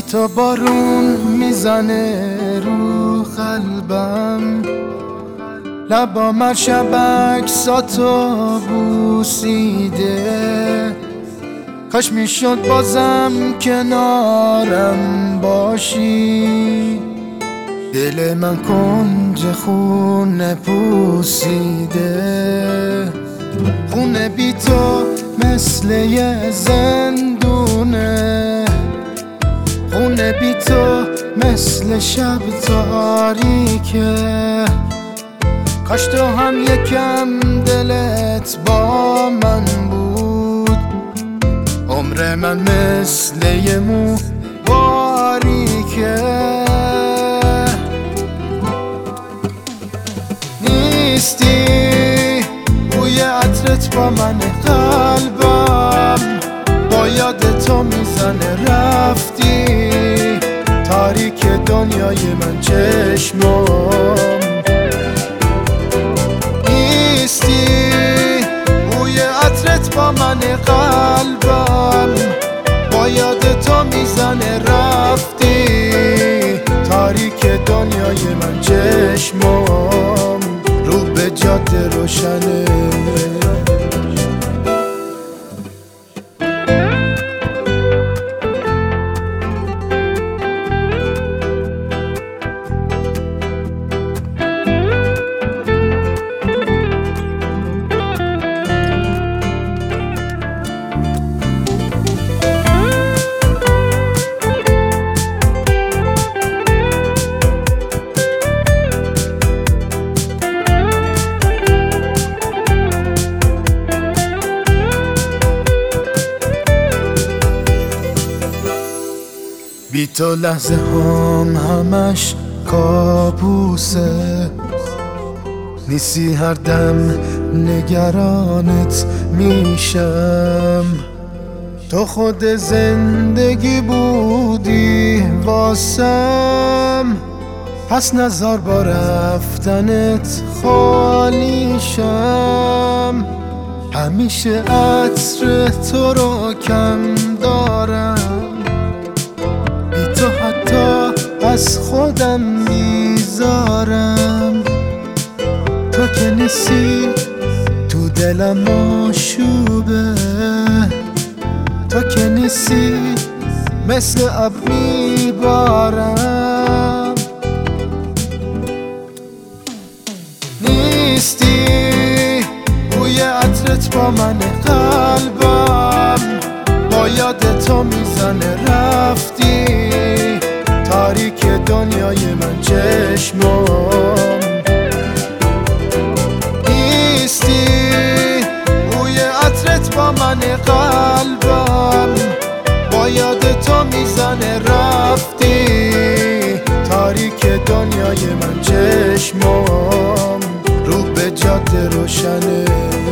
تو بارون میزنه رو قلبم، لبام شبک ساتو بوسیده. کاش میشد بازم کنارم باشی، دل من کنج خونه پوسیده. خونه بی تو مثل یه زندونه، خونه بی تو مثل شب تاریکه. کاش تو هم یکم دلت با من بود، عمر من مثل یه مو باریکه. نیستی بوی عطرت با من قلبم، با یاد تو میزنه رفتی تاریک دنیای من چشمم. نیستی بوی عطرت با من قلبم، با یاد تو میزنه رفتی تاریک دنیای من چشمم. رو به جاده روشنه، بی تو لحظه هم همش کابوسه. نیستی هر دم نگرانت میشم، تو خود زندگی بودی واسم. پس نزار با رفتنت خالیشم، همیشه عطر تو رو کم دارم. تو حتی از خودم بیزارم، تو که نیستی تو دلم آشوبه. تو که نیستی مثل اب میبارم. نیستی بوی عطرت با من قلبم، با یاد تو میزنه رفتی تاریک دنیای من چشمم. نیستی بوی عطرت با من قلبم، با یاد تو میزنه رفتی تاریک دنیای من چشمم. رو به جاده روشنه.